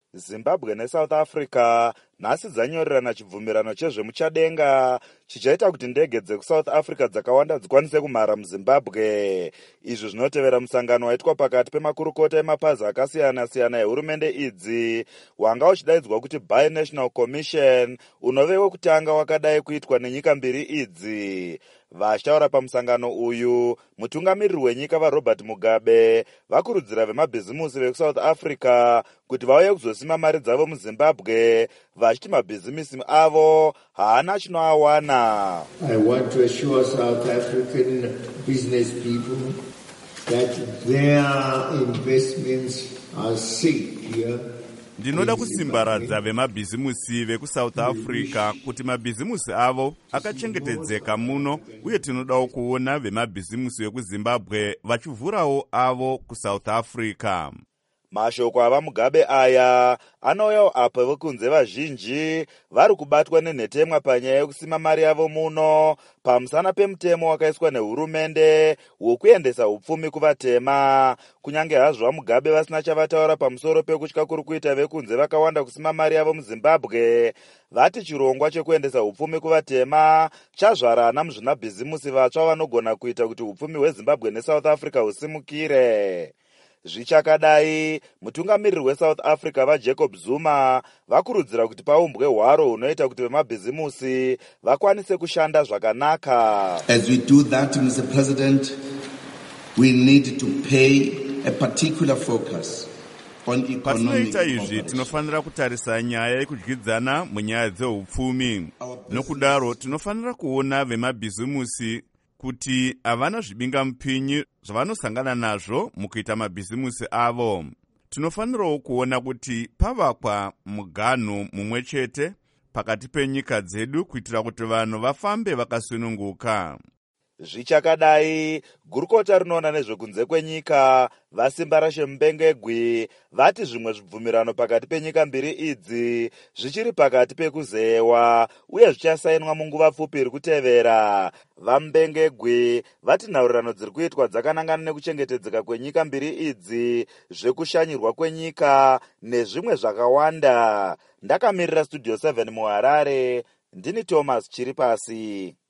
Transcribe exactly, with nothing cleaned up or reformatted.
Zimbabwe neSouth Africa nhasi dzanyorerana chibvumirano chezvemuchadenga chichaita kuti ndege dzekuSouth Africa dzakawanda dzikwanise kumhara muZimbabwe. Izvi zvinotevera musangano waitwa pakati pemakurukota emapazi akasiyana-siyana ehurumende idzi wanga uchidaidzwa kuti Bi-National Commission, unove wekutanga wakadai kuitwa nenyika mbiri idzi. Vachitaura pamusangano uyu, mutungamiriri wenyika vaRobert Mugabe vakurudzira vemabhizimusi vekuSouth Africa kuti vauye kuzosima mari dzavo muZimbabwe, vachiti mabhizimisi avo haana chinoawana. I want to assure South African business people that their investments are safe here. Ndinoda kusimbaradza vemabhizimusi vekuSouth Africa kuti mabhizimusi avo akachengetedzeka muno, uye tinodawo kuona vemabhizimusi vekuZimbabwe vachivhurawo avo kuSouth Africa. Mashoko ava Mugabe aya anouyawo apo vekunze vazhinji vari kubatwa nenhetemwa panyaya yekusima mari yavo muno pamusana pemutemo wakaiswa nehurumende wokuendesa upfumi kuvatema. Kunyange hazvo vaMugabe vasina chavataura pamusoro pekutya kuri kuita vekunze vakawanda kusima mari yavo muZimbabwe, vati chirongwa chekuendesa upfumi kuvatema chazvarana muzvinabhizimusi vatsva vanogona kuita kuti upfumi hweZimbabwe neSouth Africa husimukire. Zvichakadai, mutungamiriri weSouth Africa vaJacob Zuma vakurudzira kuti paumbwe hwaro hunoita kuti vemabhizimusi vakwanise kushanda zvakanaka. As we do that, Mister President, we need to pay a particular focus on economic. Patinoita izvi tinofanira kutarisa nyaya yekudyidzana munyaya dzeupfumi. Nokudaro tinofanira kuona vemabhizimusi kuti havana zvibinga mupinyi zvavanosangana nazvo mukuita mabhizimusi avo. Tinofanirawo kuona kuti pavakwa muganhu mumwe chete pakati penyika dzedu kuitira kuti vanhu vafambe vakasununguka. Zvichakadai, gurukota rinoona nezvekunze kwenyika vaSimbarashe Mubengegwi vati zvimwe zvibvumirano pakati penyika mbiri idzi zvichiri pakati pekuzewa uye zvichasainwa munguva pfupi iri kutevera. VaMubengegwi vati nhaurirano dziri kuitwa dzakanangana nekuchengetedzeka kwenyika mbiri idzi, zvekushanyirwa kwenyika nezvimwe zvakawanda. Ndakamirira Studio seven muHarare, ndini Thomas Chiripasi.